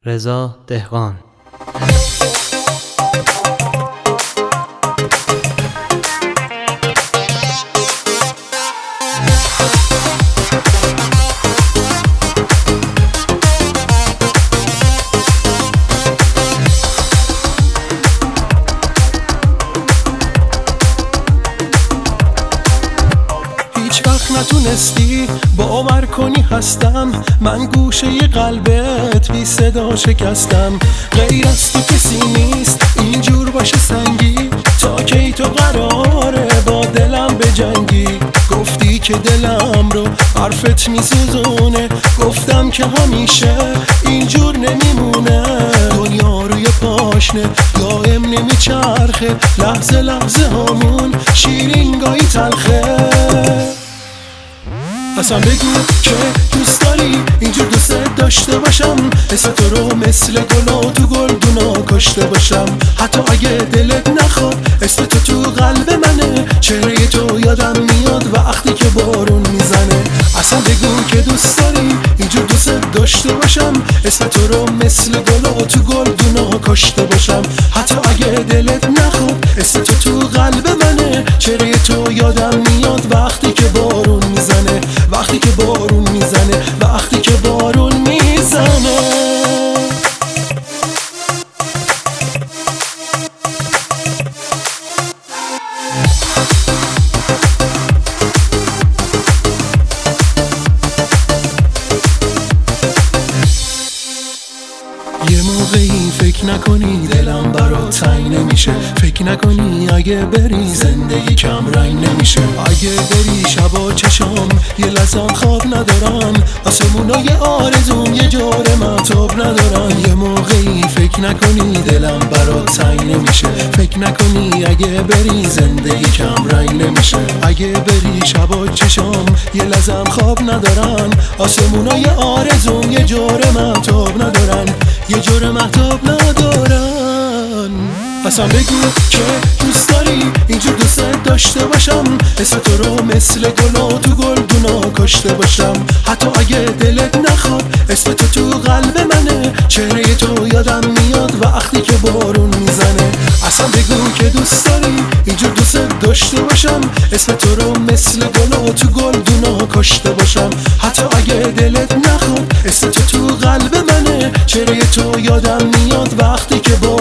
رضا دهقان. هیچ وقت نتونستی باور کنی هستم، من گوشه قلبت بی صدا شکستم. غیر از تو کسی نیست اینجور باشه سنگی، تا کی تو قراره با دلم بجنگی؟ گفتی که دلم رو حرفت میسوزونه، گفتم که همیشه اینجور نمیمونه. دنیا روی پاشنه دائم نمیچرخه، لحظه لحظه همون شیرین گاهی تلخه. اصلا بگو که دوست داری اینجور دوست داشته باشم، اسم تو رو مثل گل تو گلدونا کاشته باشم. حتی اگه دلت نخواد اسم تو قلب منه، چهره تو یادم میاد وقتی که بارون میزنه. اصلا بگو که دوست داری اینجور دوست داشته باشم، اسم تو رو مثل گل تو گلدونا کاشته باشم. حتی اگه دلت نخواد اسم تو قلب منه، چهره تو یادم میاد وقتی که بارون میزنه، وقتی که بارون میزنه، وقتی که بارون میزنه. یه موقعی فکر نکنی دلم برات تنگ نمیشه، فکر نکنی اگه بری زندگی کم رنگ نمیشه. اگه بری شبا چشام یه لحظه خواب ندارن، آسمونای آرزوم یه جور مطاب ندارن. یه موقعی فکر نکنی دلم برات تنگ نمیشه، فکر نکنی اگه بری زندگی کم رنگ نمیشه. اگه بری شبا چشام یه لحظه خواب ندارن، آسمونای آرزوم یه جور مطاب ندارن، یه جور مهتاب ندارن. اصلا بگو که دوست داری اینجور دوست داشته باشم، اسم تو رو مثل گل تو گلدونا کاشته باشم. حتی اگه دلت نخواد اسم تو قلب منه، چهره تو یادم میاد وقتی که بارون میزنه. اصلا بگو که دوست داری اینجور دوست داشته باشم، اسم تو رو مثل گل تو گلدونا کاشته باشم. حتی اگه دلت نخواد اسم تو قلب منه، چهره تو یادم میاد وقتی که